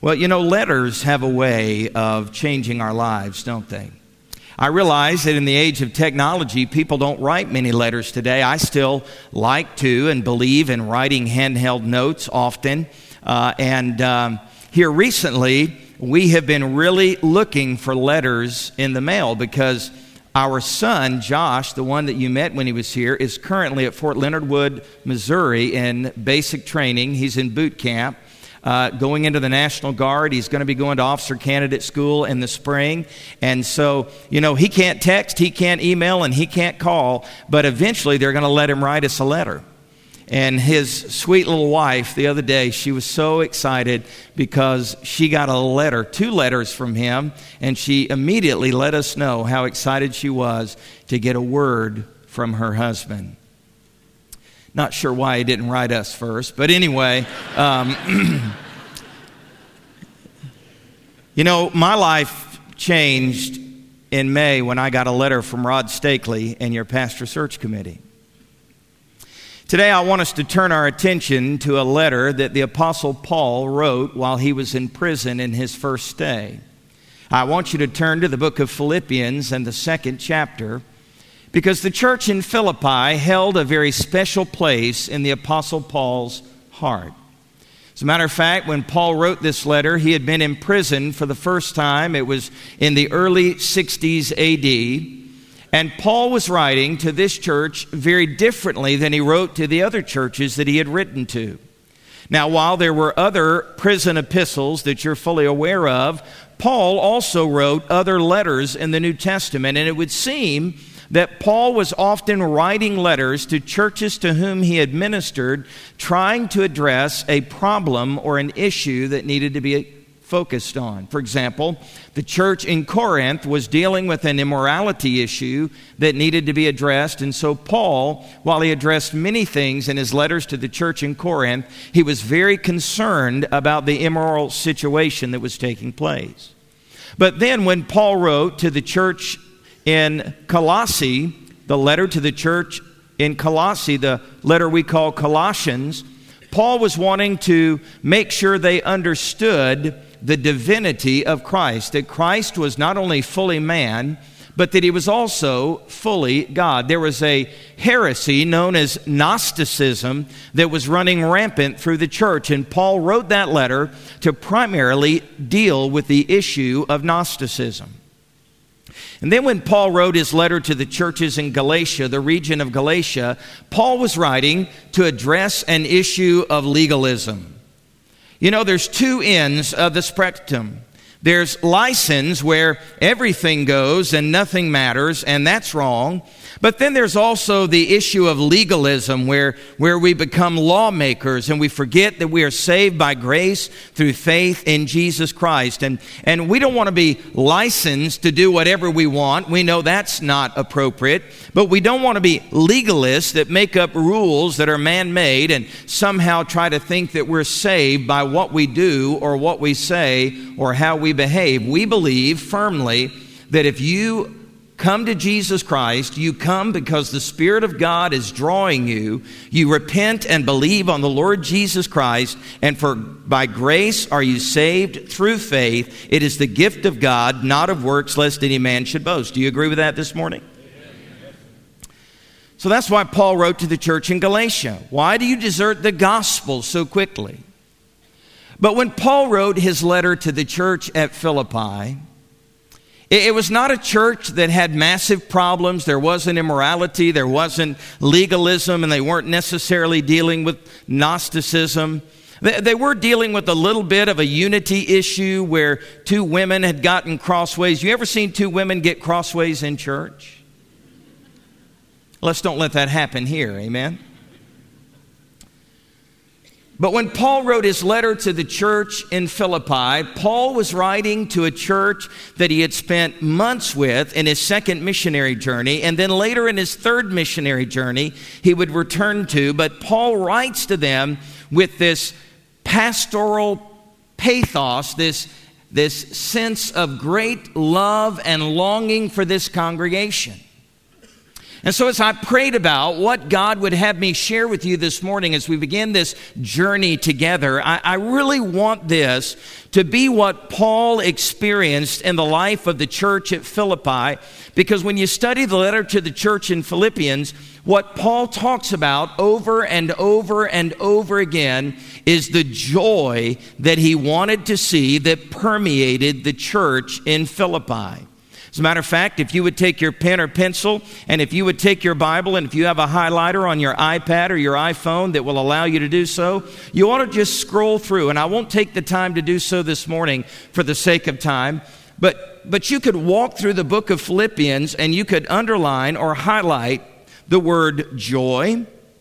Well, letters have a way of changing our lives, don't they? I realize that in the age of technology, people don't write many letters today. I still like to and believe in writing handheld notes often. Here recently, we have been really looking for letters in the mail because our son, Josh, the one that you met when he was here, is currently at Fort Leonard Wood, Missouri in basic training. He's in boot camp. Going into the National Guard. He's going to be going to officer candidate school in the spring. And so, he can't text, he can't email, and he can't call. But eventually they're going to let him write us a letter. And his sweet little wife, the other day, she was so excited because she got a letter, 2 letters from him. And she immediately let us know how excited she was to get a word from her husband. Not sure why he didn't write us first, but anyway, my life changed in May when I got a letter from Rod Stakely and your pastor search committee. Today I want us to turn our attention to a letter that the Apostle Paul wrote while he was in prison in his first stay. I want you to turn to the book of Philippians and the 2nd chapter, because the church in Philippi held a very special place in the Apostle Paul's heart. As a matter of fact, when Paul wrote this letter, he had been in prison for the first time. It was in the early 60s AD. And Paul was writing to this church very differently than he wrote to the other churches that he had written to. Now, while there were other prison epistles that you're fully aware of, Paul also wrote other letters in the New Testament. And it would seem that Paul was often writing letters to churches to whom he had ministered, trying to address a problem or an issue that needed to be focused on. For example, the church in Corinth was dealing with an immorality issue that needed to be addressed, and so Paul, while he addressed many things in his letters to the church in Corinth, he was very concerned about the immoral situation that was taking place. But then when Paul wrote to the church in Colossae, the letter to the church in Colossae, the letter we call Colossians, Paul was wanting to make sure they understood the divinity of Christ, that Christ was not only fully man, but that he was also fully God. There was a heresy known as Gnosticism that was running rampant through the church, and Paul wrote that letter to primarily deal with the issue of Gnosticism. And then when Paul wrote his letter to the churches in Galatia, the region of Galatia, Paul was writing to address an issue of legalism. There's 2 ends of the spectrum. There's license, where everything goes and nothing matters, and that's wrong. But then there's also the issue of legalism, where we become lawmakers and we forget that we are saved by grace through faith in Jesus Christ. And we don't want to be licensed to do whatever we want. We know that's not appropriate. But we don't want to be legalists that make up rules that are man-made and somehow try to think that we're saved by what we do or what we say or how we behave. We believe firmly that if you come to Jesus Christ, you come because the Spirit of God is drawing you. You repent and believe on the Lord Jesus Christ, and by grace are you saved through faith. It is the gift of God, not of works, lest any man should boast. Do you agree with that this morning? So that's why Paul wrote to the church in Galatia. Why do you desert the gospel so quickly? But when Paul wrote his letter to the church at Philippi, it was not a church that had massive problems. There wasn't immorality, there wasn't legalism, and they weren't necessarily dealing with Gnosticism. They were dealing with a little bit of a unity issue where 2 women had gotten crossways. You ever seen 2 women get crossways in church? Let's don't let that happen here, amen? But when Paul wrote his letter to the church in Philippi, Paul was writing to a church that he had spent months with in his 2nd missionary journey, and then later in his 3rd missionary journey, he would return to. But Paul writes to them with this pastoral pathos, this sense of great love and longing for this congregation. And so as I prayed about what God would have me share with you this morning as we begin this journey together, I really want this to be what Paul experienced in the life of the church at Philippi, because when you study the letter to the church in Philippians, what Paul talks about over and over and over again is the joy that he wanted to see that permeated the church in Philippi. As a matter of fact, if you would take your pen or pencil, and if you would take your Bible, and if you have a highlighter on your iPad or your iPhone that will allow you to do so, you ought to just scroll through. And I won't take the time to do so this morning for the sake of time, but you could walk through the book of Philippians and you could underline or highlight the word joy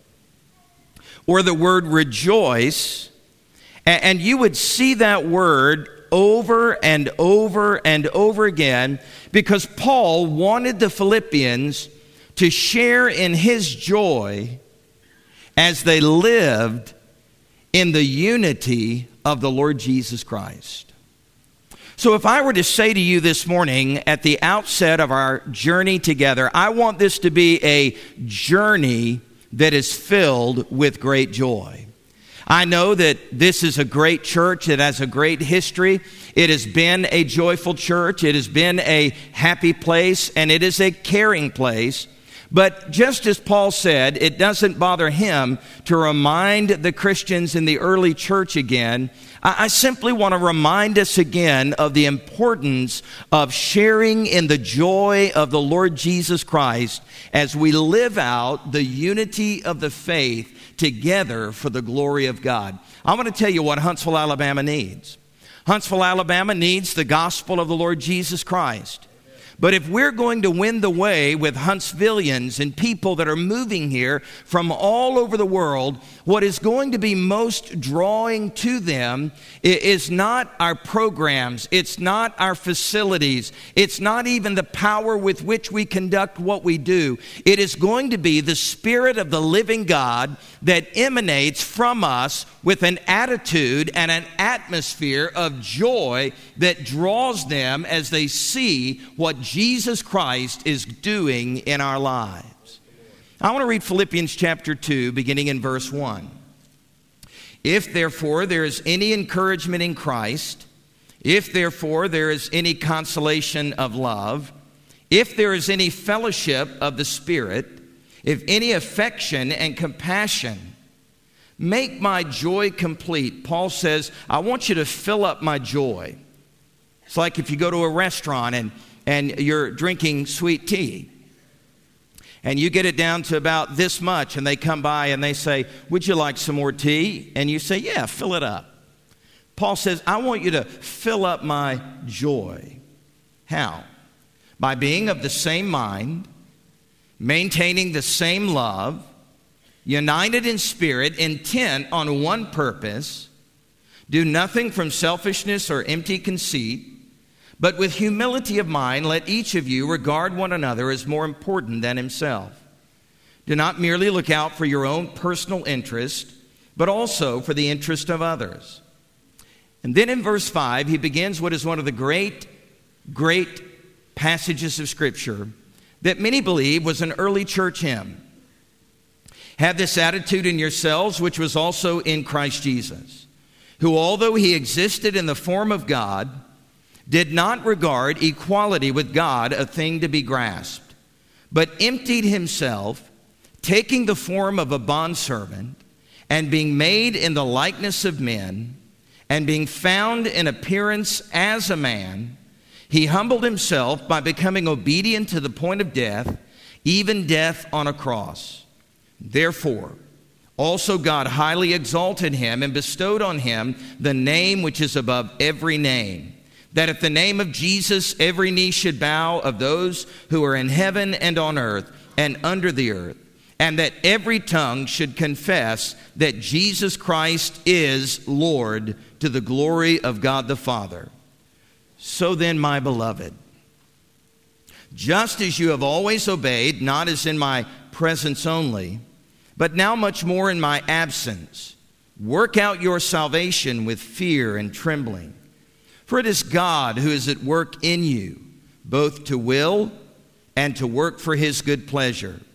or the word rejoice, and you would see that word over and over and over again, because Paul wanted the Philippians to share in his joy as they lived in the unity of the Lord Jesus Christ. So if I were to say to you this morning at the outset of our journey together, I want this to be a journey that is filled with great joy. I know that this is a great church that has a great history. It has been a joyful church. It has been a happy place, and it is a caring place. But just as Paul said, it doesn't bother him to remind the Christians in the early church again. I simply want to remind us again of the importance of sharing in the joy of the Lord Jesus Christ as we live out the unity of the faith together for the glory of God. I want to tell you what Huntsville, Alabama needs. Huntsville, Alabama needs the gospel of the Lord Jesus Christ. But if we're going to win the way with Huntsvillians and people that are moving here from all over the world, what is going to be most drawing to them is not our programs, it's not our facilities, it's not even the power with which we conduct what we do. It is going to be the Spirit of the living God that emanates from us with an attitude and an atmosphere of joy that draws them as they see what Jesus Christ is doing in our lives. I want to read Philippians chapter 2, beginning in verse 1. If therefore there is any encouragement in Christ, if therefore there is any consolation of love, if there is any fellowship of the Spirit, if any affection and compassion, make my joy complete. Paul says, I want you to fill up my joy. It's like if you go to a restaurant and you're drinking sweet tea, and you get it down to about this much, and they come by and they say, would you like some more tea? And you say, yeah, fill it up. Paul says, I want you to fill up my joy. How? By being of the same mind, maintaining the same love, united in spirit, intent on one purpose. Do nothing from selfishness or empty conceit, but with humility of mind, let each of you regard one another as more important than himself. Do not merely look out for your own personal interest, but also for the interest of others. And then in verse 5, he begins what is one of the great passages of Scripture that many believe was an early church hymn. Have this attitude in yourselves, which was also in Christ Jesus, who, although he existed in the form of God, did not regard equality with God a thing to be grasped, but emptied himself, taking the form of a bondservant, and being made in the likeness of men, and being found in appearance as a man, he humbled himself by becoming obedient to the point of death, even death on a cross. Therefore, also God highly exalted him and bestowed on him the name which is above every name, that at the name of Jesus every knee should bow, of those who are in heaven and on earth and under the earth, and that every tongue should confess that Jesus Christ is Lord, to the glory of God the Father. So then, my beloved, just as you have always obeyed, not as in my presence only, but now much more in my absence, work out your salvation with fear and trembling. For it is God who is at work in you, both to will and to work for his good pleasure.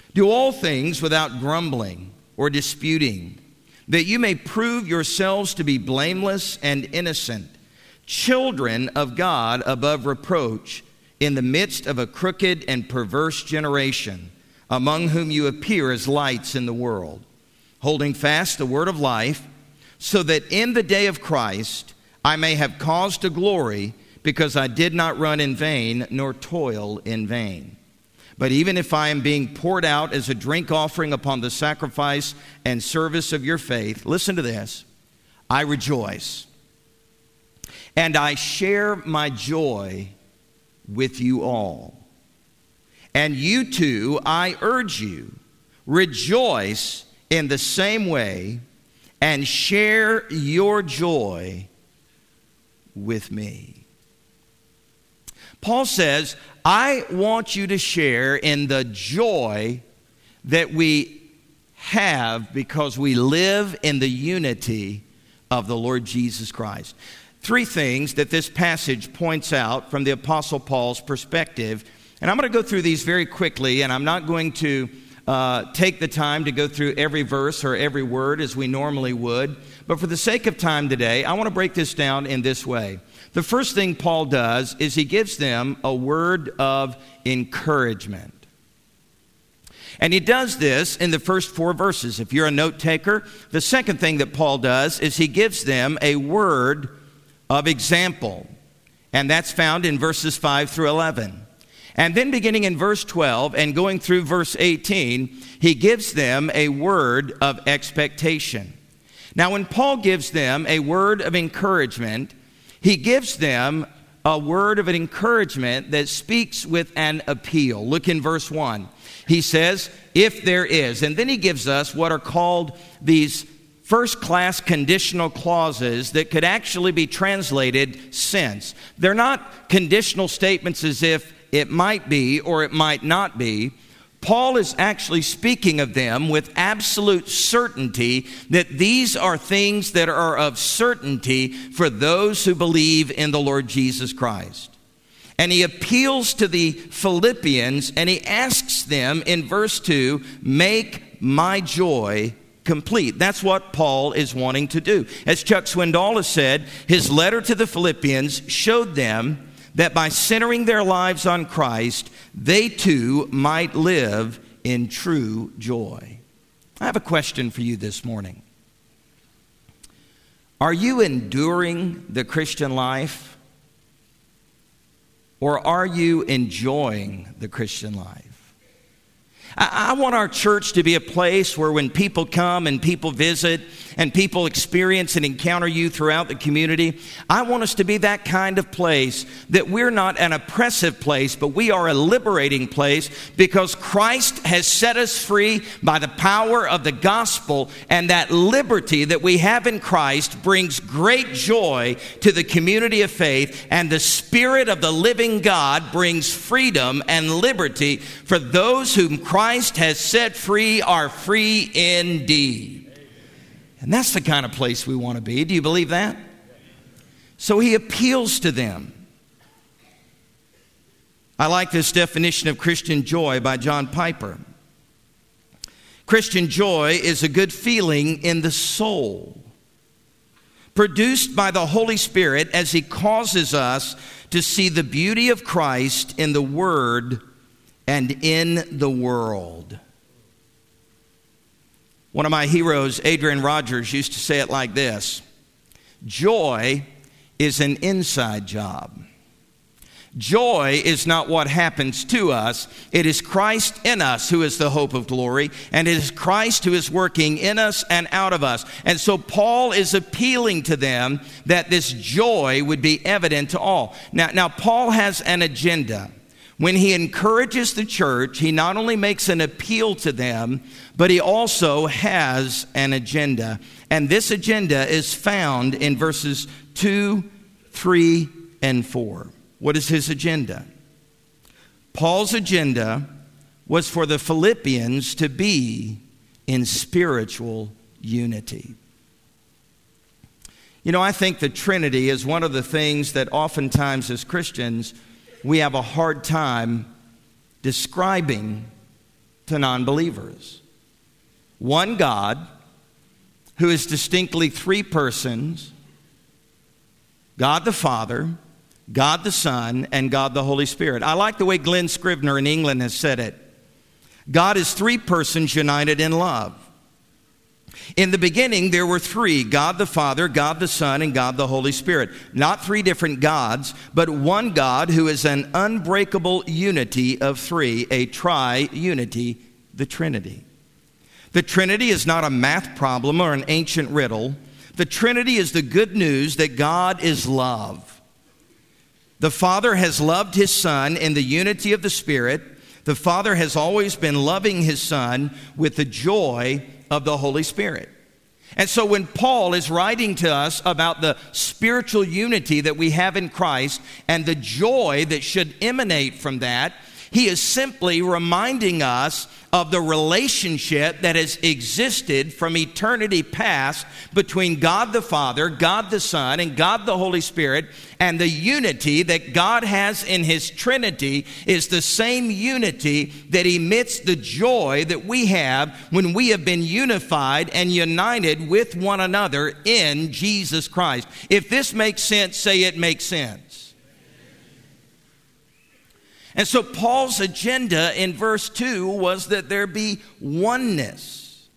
Do all things without grumbling or disputing, that you may prove yourselves to be blameless and innocent, children of God above reproach, in the midst of a crooked and perverse generation, among whom you appear as lights in the world, holding fast the word of life, so that in the day of Christ I may have cause to glory, because I did not run in vain, nor toil in vain. But even if I am being poured out as a drink offering upon the sacrifice and service of your faith, listen to this, I rejoice, and I share my joy with you all. And you too, I urge you, rejoice in the same way and share your joy with me. Paul says, I want you to share in the joy that we have because we live in the unity of the Lord Jesus Christ. Three things that this passage points out from the Apostle Paul's perspective. And I'm going to go through these very quickly, and I'm not going to take the time to go through every verse or every word as we normally would. But for the sake of time today, I want to break this down in this way. The first thing Paul does is he gives them a word of encouragement. And he does this in the first 4 verses. If you're a note taker, the second thing that Paul does is he gives them a word of example. And that's found in verses 5 through 11. And then beginning in verse 12 and going through verse 18, he gives them a word of expectation. Now, when Paul gives them a word of encouragement, he gives them a word of an encouragement that speaks with an appeal. Look in verse 1. He says, if there is. And then he gives us what are called these first-class conditional clauses that could actually be translated since. They're not conditional statements as if it might be or it might not be. Paul is actually speaking of them with absolute certainty that these are things that are of certainty for those who believe in the Lord Jesus Christ. And he appeals to the Philippians and he asks them in verse 2, make my joy complete. That's what Paul is wanting to do. As Chuck Swindoll has said, his letter to the Philippians showed them that by centering their lives on Christ, they too might live in true joy. I have a question for you this morning. Are you enduring the Christian life? Or are you enjoying the Christian life? I want our church to be a place where when people come and people visit and people experience and encounter you throughout the community, I want us to be that kind of place that we're not an oppressive place, but we are a liberating place because Christ has set us free by the power of the gospel, and that liberty that we have in Christ brings great joy to the community of faith, and the Spirit of the living God brings freedom and liberty for those whom Christ has set free are free indeed. And that's the kind of place we want to be. Do you believe that? So he appeals to them. I like this definition of Christian joy by John Piper. Christian joy is a good feeling in the soul, produced by the Holy Spirit as he causes us to see the beauty of Christ in the Word and in the world. One of my heroes, Adrian Rogers, used to say it like this: joy is an inside job. Joy is not what happens to us. It is Christ in us who is the hope of glory, and it is Christ who is working in us and out of us. And so Paul is appealing to them that this joy would be evident to all. Now Paul has an agenda. When he encourages the church, he not only makes an appeal to them, but he also has an agenda. And this agenda is found in verses 2, 3, and 4. What is his agenda? Paul's agenda was for the Philippians to be in spiritual unity. You know, I think the Trinity is one of the things that oftentimes as Christians we have a hard time describing to non-believers. One God who is distinctly three persons, God the Father, God the Son, and God the Holy Spirit. I like the way Glenn Scrivener in England has said it. God is three persons united in love. In the beginning, there were three: God the Father, God the Son, and God the Holy Spirit. Not three different gods, but one God who is an unbreakable unity of three, a tri-unity, the Trinity. The Trinity is not a math problem or an ancient riddle. The Trinity is the good news that God is love. The Father has loved His Son in the unity of the Spirit. The Father has always been loving His Son with the joy of the Holy Spirit. And so when Paul is writing to us about the spiritual unity that we have in Christ and the joy that should emanate from that, he is simply reminding us of the relationship that has existed from eternity past between God the Father, God the Son, and God the Holy Spirit. And the unity that God has in His Trinity is the same unity that emits the joy that we have when we have been unified and united with one another in Jesus Christ. If this makes sense, say it makes sense. And so Paul's agenda in verse 2 was that there be oneness.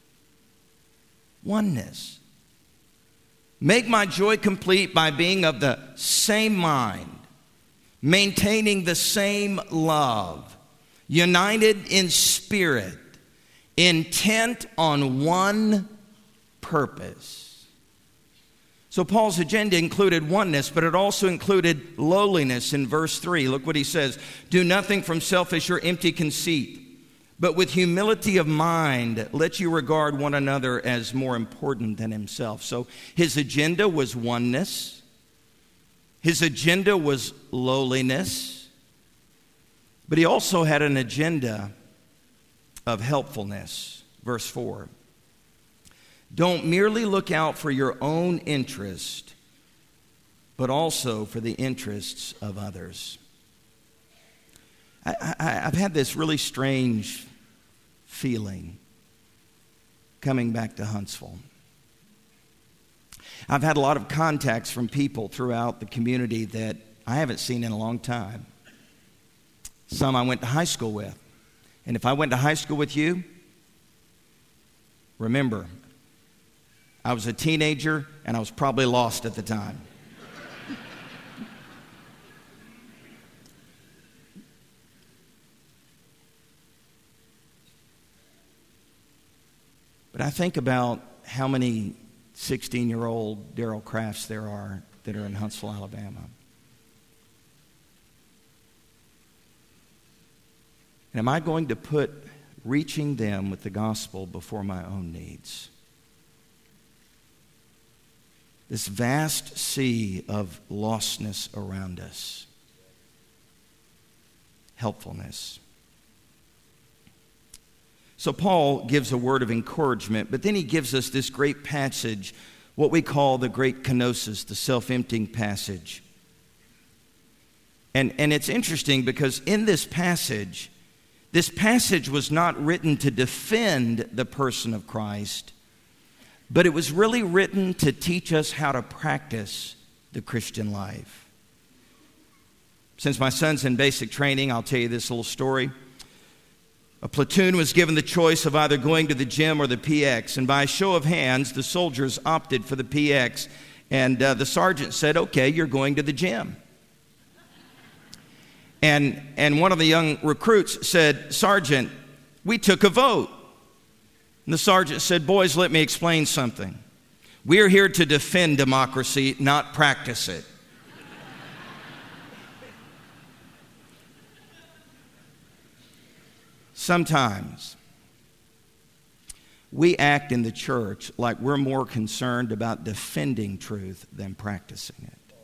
Oneness. Make my joy complete by being of the same mind, maintaining the same love, united in spirit, intent on one purpose. So Paul's agenda included oneness, but it also included lowliness in verse 3. Look what he says. Do nothing from selfish or empty conceit, but with humility of mind, let you regard one another as more important than himself. So his agenda was oneness. His agenda was lowliness. But he also had an agenda of helpfulness. Verse 4. Don't merely look out for your own interest, but also for the interests of others. I've had this really strange feeling coming back to Huntsville. I've had a lot of contacts from people throughout the community that I haven't seen in a long time. Some I went to high school with. And if I went to high school with you, remember, I was a teenager, and I was probably lost at the time. But I think about how many 16-year-old Daryl Crafts there are that are in Huntsville, Alabama. And am I going to put reaching them with the gospel before my own needs? This vast sea of lostness around us. Helpfulness. So Paul gives a word of encouragement, but then he gives us this great passage, what we call the great kenosis, the self-emptying passage. And it's interesting because in this passage was not written to defend the person of Christ, but it was really written to teach us how to practice the Christian life. Since my son's in basic training, I'll tell you this little story. A platoon was given the choice of either going to the gym or the PX, and by a show of hands, the soldiers opted for the PX, and the sergeant said, okay, you're going to the gym. And one of the young recruits said, Sergeant, we took a vote. And the sergeant said, boys, let me explain something. We're here to defend democracy, not practice it. Sometimes we act in the church like we're more concerned about defending truth than practicing it.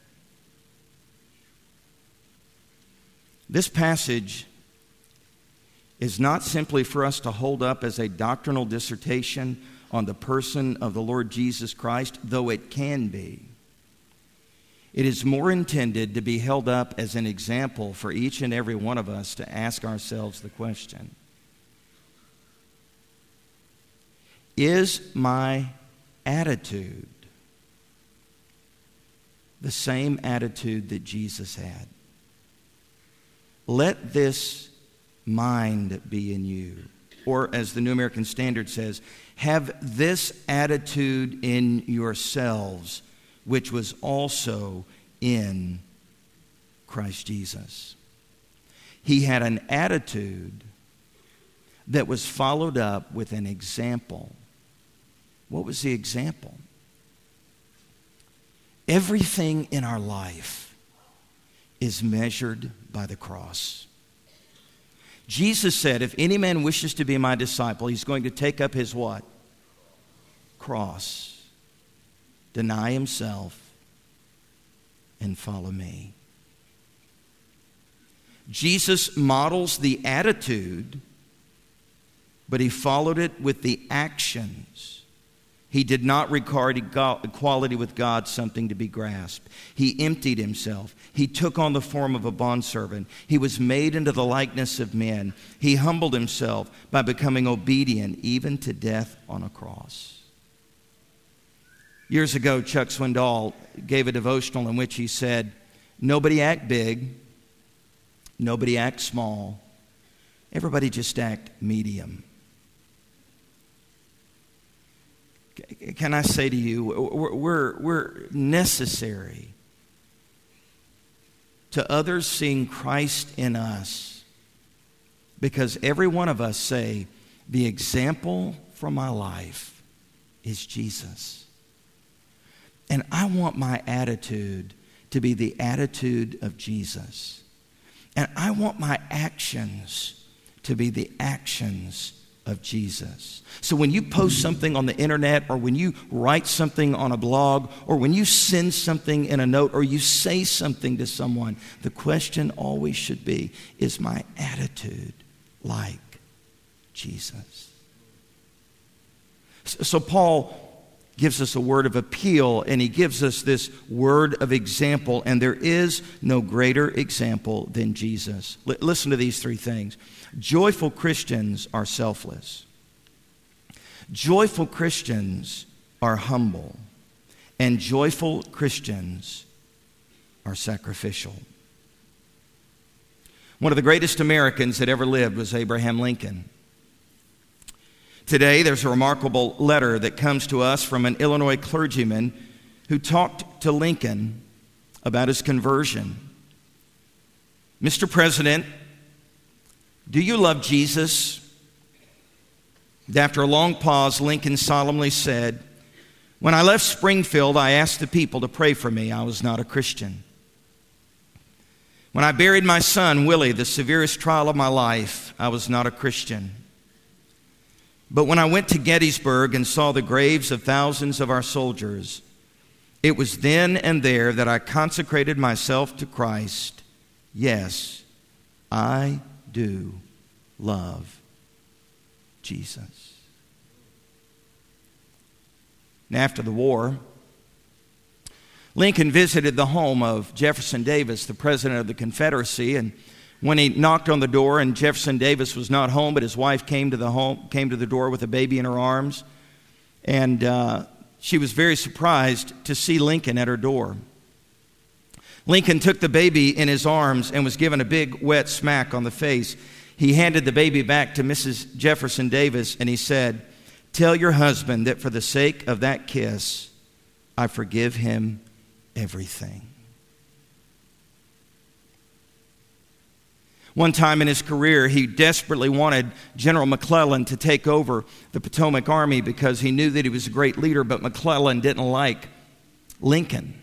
This passage is not simply for us to hold up as a doctrinal dissertation on the person of the Lord Jesus Christ, though it can be. It is more intended to be held up as an example for each and every one of us to ask ourselves the question, Is my attitude the same attitude that Jesus had? Let this mind be in you. Or as the New American Standard says, have this attitude in yourselves, which was also in Christ Jesus. He had an attitude that was followed up with an example. What was the example? Everything in our life is measured by the cross. Jesus said, if any man wishes to be my disciple, he's going to take up his what? Cross. Deny himself and follow me. Jesus models the attitude, but he followed it with the actions. He did not regard equality with God something to be grasped. He emptied himself. He took on the form of a bondservant. He was made into the likeness of men. He humbled himself by becoming obedient even to death on a cross. Years ago, Chuck Swindoll gave a devotional in which he said, nobody act big, nobody act small, everybody just act medium. Can I say to you, we're necessary to others seeing Christ in us, because every one of us say, the example from my life is Jesus. And I want my attitude to be the attitude of Jesus. And I want my actions to be the actions of Jesus. So when you post something on the internet, or when you write something on a blog, or when you send something in a note, or you say something to someone, the question always should be, is my attitude like Jesus? So Paul gives us a word of appeal, and he gives us this word of example, and there is no greater example than Jesus. Listen to these three things. Joyful Christians are selfless. Joyful Christians are humble. And joyful Christians are sacrificial. One of the greatest Americans that ever lived was Abraham Lincoln. Today, there's a remarkable letter that comes to us from an Illinois clergyman who talked to Lincoln about his conversion. Mr. President, do you love Jesus? And after a long pause, Lincoln solemnly said, when I left Springfield, I asked the people to pray for me. I was not a Christian. When I buried my son, Willie, the severest trial of my life, I was not a Christian. But when I went to Gettysburg and saw the graves of thousands of our soldiers, it was then and there that I consecrated myself to Christ. Yes, I do love Jesus. And after the war, Lincoln visited the home of Jefferson Davis, the president of the Confederacy, and when he knocked on the door and Jefferson Davis was not home, but his wife came to the door with a baby in her arms, and she was very surprised to see Lincoln at her door. Lincoln took the baby in his arms and was given a big wet smack on the face. He handed the baby back to Mrs. Jefferson Davis, and he said, "Tell your husband that for the sake of that kiss, I forgive him everything." One time in his career, he desperately wanted General McClellan to take over the Potomac Army because he knew that he was a great leader, but McClellan didn't like Lincoln.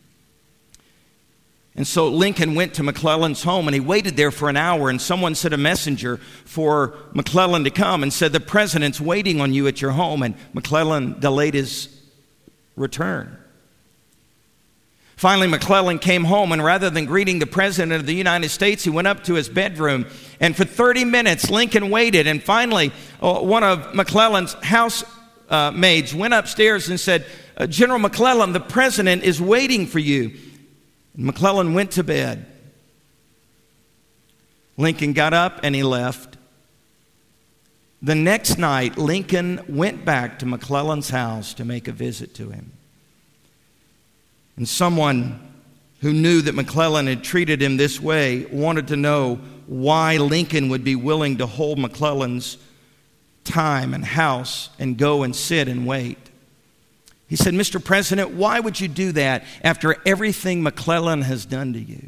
And so Lincoln went to McClellan's home, and he waited there for an hour, and someone sent a messenger for McClellan to come and said, "The president's waiting on you at your home," and McClellan delayed his return. Finally, McClellan came home, and rather than greeting the President of the United States, he went up to his bedroom. And for 30 minutes, Lincoln waited. And finally, one of McClellan's housemaids went upstairs and said, "General McClellan, the President is waiting for you." And McClellan went to bed. Lincoln got up and he left. The next night, Lincoln went back to McClellan's house to make a visit to him. And someone who knew that McClellan had treated him this way wanted to know why Lincoln would be willing to hold McClellan's time and house and go and sit and wait. He said, "Mr. President, why would you do that after everything McClellan has done to you?"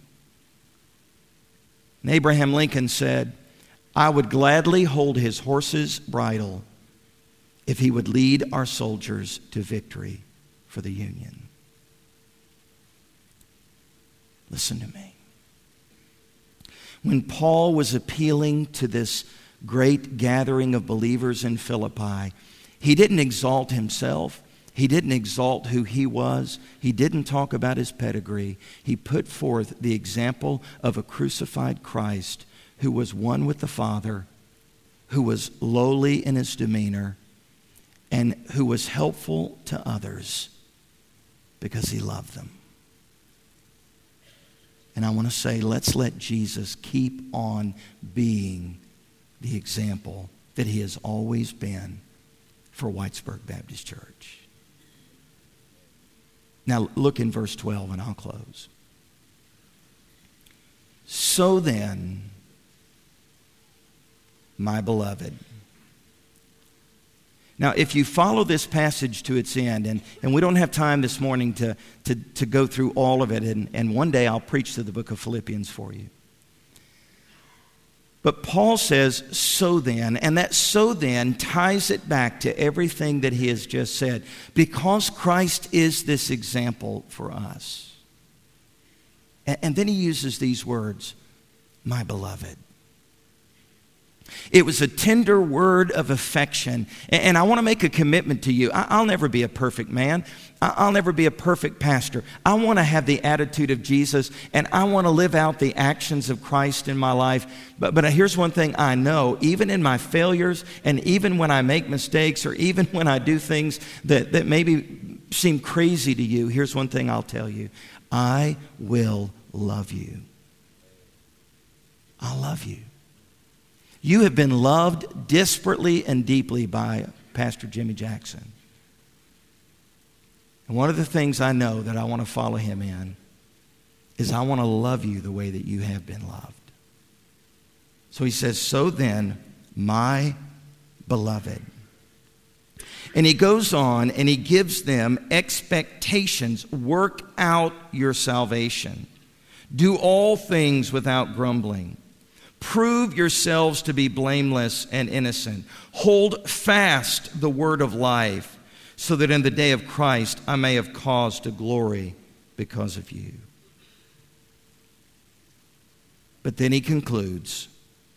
And Abraham Lincoln said, "I would gladly hold his horse's bridle if he would lead our soldiers to victory for the Union." Listen to me. When Paul was appealing to this great gathering of believers in Philippi, he didn't exalt himself. He didn't exalt who he was. He didn't talk about his pedigree. He put forth the example of a crucified Christ who was one with the Father, who was lowly in his demeanor, and who was helpful to others because he loved them. And I want to say, let's let Jesus keep on being the example that he has always been for Whitesburg Baptist Church. Now look in verse 12 and I'll close. So then, my beloved. Now, if you follow this passage to its end, and we don't have time this morning to go through all of it, and one day I'll preach through the book of Philippians for you. But Paul says, so then, and that so then ties it back to everything that he has just said. Because Christ is this example for us. And then he uses these words, my beloved. It was a tender word of affection. And I want to make a commitment to you. I'll never be a perfect man. I'll never be a perfect pastor. I want to have the attitude of Jesus, and I want to live out the actions of Christ in my life. But here's one thing I know. Even in my failures, and even when I make mistakes, or even when I do things that maybe seem crazy to you, here's one thing I'll tell you. I will love you. I love you. You have been loved desperately and deeply by Pastor Jimmy Jackson. And one of the things I know that I want to follow him in is I want to love you the way that you have been loved. So he says, so then, my beloved. And he goes on and he gives them expectations. Work out your salvation. Do all things without grumbling. Prove yourselves to be blameless and innocent. Hold fast the word of life, so that in the day of Christ I may have cause to glory because of you. But then he concludes,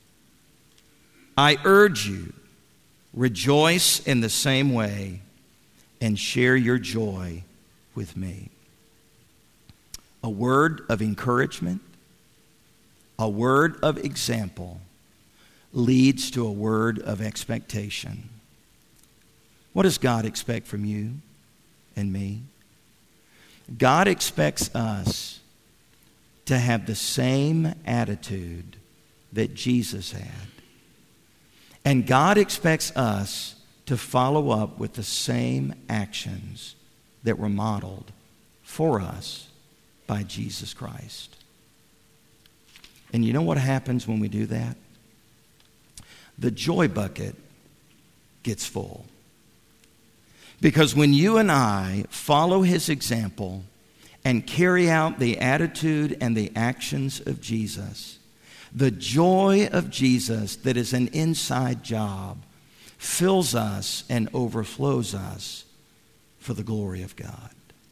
I urge you, rejoice in the same way and share your joy with me. A word of encouragement, a word of example leads to a word of expectation. What does God expect from you and me? God expects us to have the same attitude that Jesus had. And God expects us to follow up with the same actions that were modeled for us by Jesus Christ. And you know what happens when we do that? The joy bucket gets full. Because when you and I follow his example and carry out the attitude and the actions of Jesus, the joy of Jesus that is an inside job fills us and overflows us for the glory of God.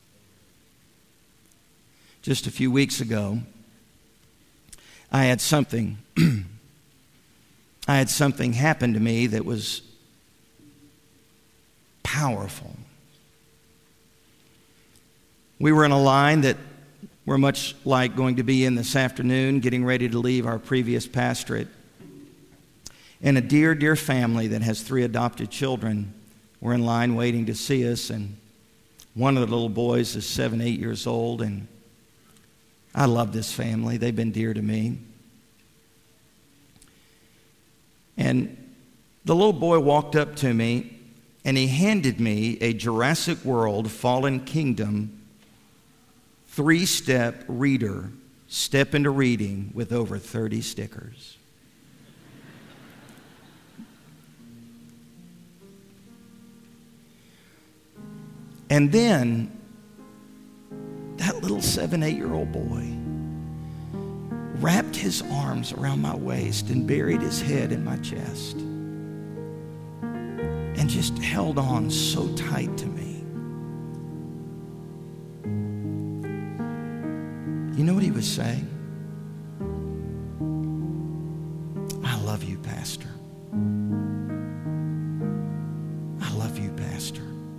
Just a few weeks ago, I had something happen to me that was powerful. We were in a line that we're much like going to be in this afternoon, getting ready to leave our previous pastorate. And a dear, dear family that has 3 adopted children were in line waiting to see us. And one of the little boys is 7, 8 years old, and I love this family. They've been dear to me. And The little boy walked up to me and he handed me a Jurassic World Fallen Kingdom 3-step reader, step into reading, with over 30 stickers. And then that little 7, 8-year-old boy wrapped his arms around my waist and buried his head in my chest and just held on so tight to me. You know what he was saying? I love you, Pastor. I love you, Pastor.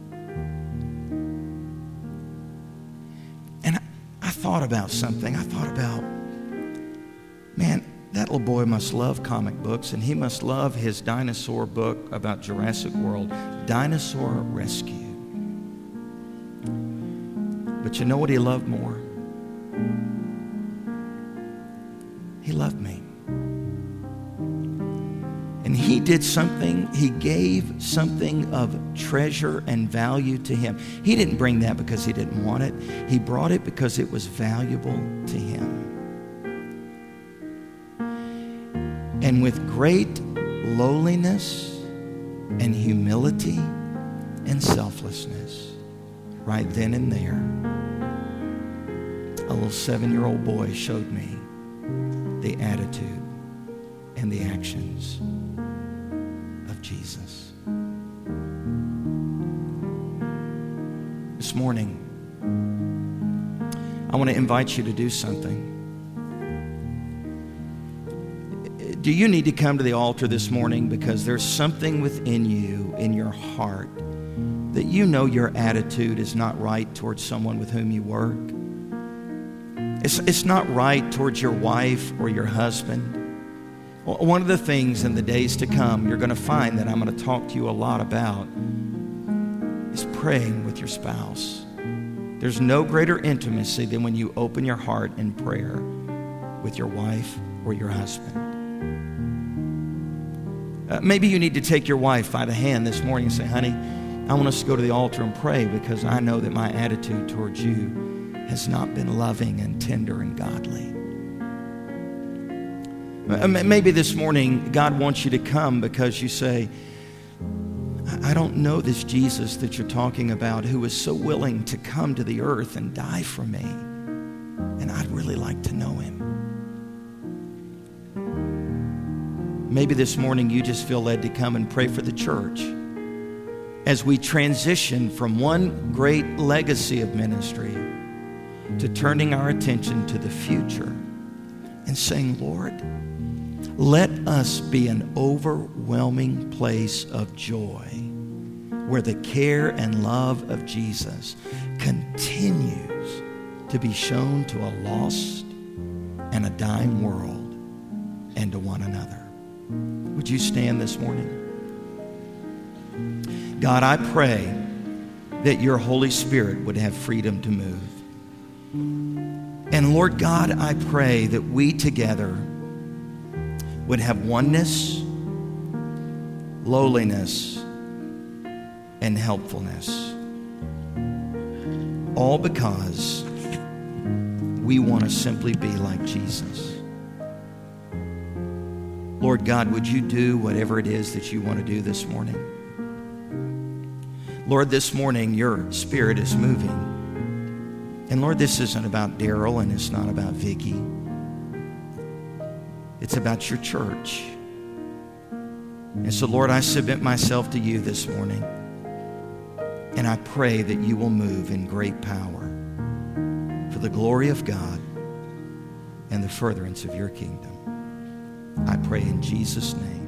And I thought about something. I thought about, man, that little boy must love comic books, and he must love his dinosaur book about Jurassic World, Dinosaur Rescue. But you know what he loved more? He loved me. And he did something, he gave something of treasure and value to him. He didn't bring that because he didn't want it. He brought it because it was valuable to him. And with great lowliness and humility and selflessness, right then and there, a little 7-year-old boy showed me the attitude and the actions of Jesus. This morning, I want to invite you to do something. Do you need to come to the altar this morning because there's something within you, in your heart, that you know your attitude is not right towards someone with whom you work? It's not right towards your wife or your husband. Well, one of the things in the days to come you're going to find that I'm going to talk to you a lot about is praying with your spouse. There's no greater intimacy than when you open your heart in prayer with your wife or your husband. Maybe you need to take your wife by the hand this morning and say, honey, I want us to go to the altar and pray because I know that my attitude towards you has not been loving and tender and godly. Maybe this morning God wants you to come because you say, I don't know this Jesus that you're talking about who was so willing to come to the earth and die for me. And I'd really like to know him. Maybe this morning you just feel led to come and pray for the church as we transition from one great legacy of ministry to turning our attention to the future and saying, Lord, let us be an overwhelming place of joy where the care and love of Jesus continues to be shown to a lost and a dying world and to one another. Would you stand this morning? God, I pray that your Holy Spirit would have freedom to move. And Lord God, I pray that we together would have oneness, lowliness, and helpfulness. All because we want to simply be like Jesus. Lord God, would you do whatever it is that you want to do this morning? Lord, this morning your Spirit is moving. And Lord, this isn't about Daryl and it's not about Vicky. It's about your church. And so, Lord, I submit myself to you this morning. And I pray that you will move in great power for the glory of God and the furtherance of your kingdom. I pray in Jesus' name.